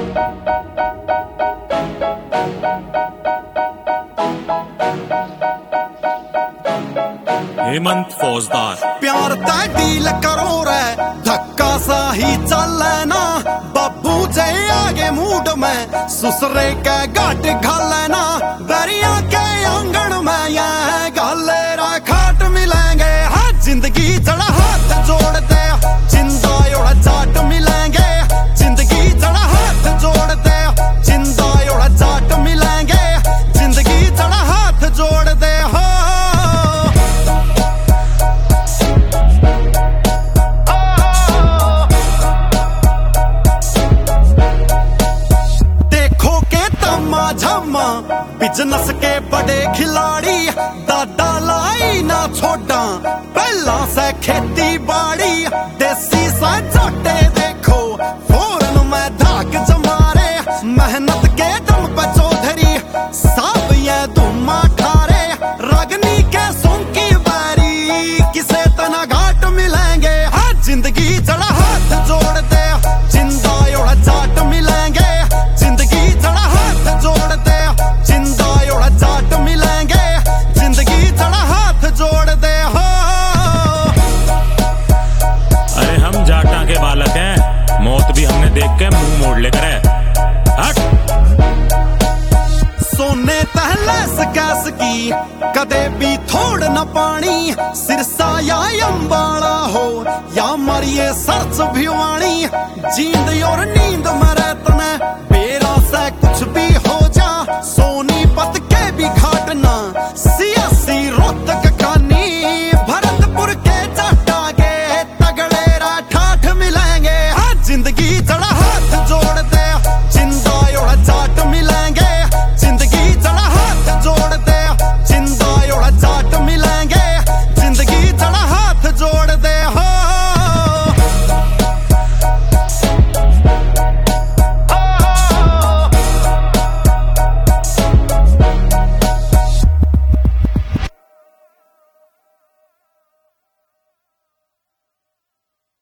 हेमंत फौजदार प्यार तय डील करो रे धक्का सा ही चल ना बब्बू जे आगे मूड में सुसरे के गाट घाल ना दरिया के आंगन में ये गाले रा खाट मिलेंगे हाँ जिंदगी जड़ा हाथ जोड़ते जिंदा योड़ा जाट मिलेंगे जिंदगी जड़ा हाथ जोड़ते जिंदा योड़ा जाट मिलेंगे जिंदगी जड़ा हाथ जोड़ दे हो बिजनेस के बड़े खिलाड़ी दादा लाई ना छोड़ा पहला से खेती बाड़ी देसी सा जाटे देखो फौरन में धाक जमारे मेहनत के दम पे चौधरी सब ये धुमा ठारे रगनी के सोंकी बारी किसे तना घाट मिलेंगे हाँ जिंदगी जड़ा हाथ जोड़ते जिंदा योड़ा जाट मिलेंगे जिंदगी जड़ा हाथ जोड़ते जिंदा योड़ा जाट मिलेंगे जिंदगी जड़ा हाथ जोड़ दे हो। अरे हम जाटा के बालक हैं, मौत भी हमने देख के मुंह मोड़ लेकर है। हट। सोने तहले सकैस की कदे भी थोड़ न पानी सिरसा या अंबाला हो या मरिए सरस भिवानी जींद और नींद में रहते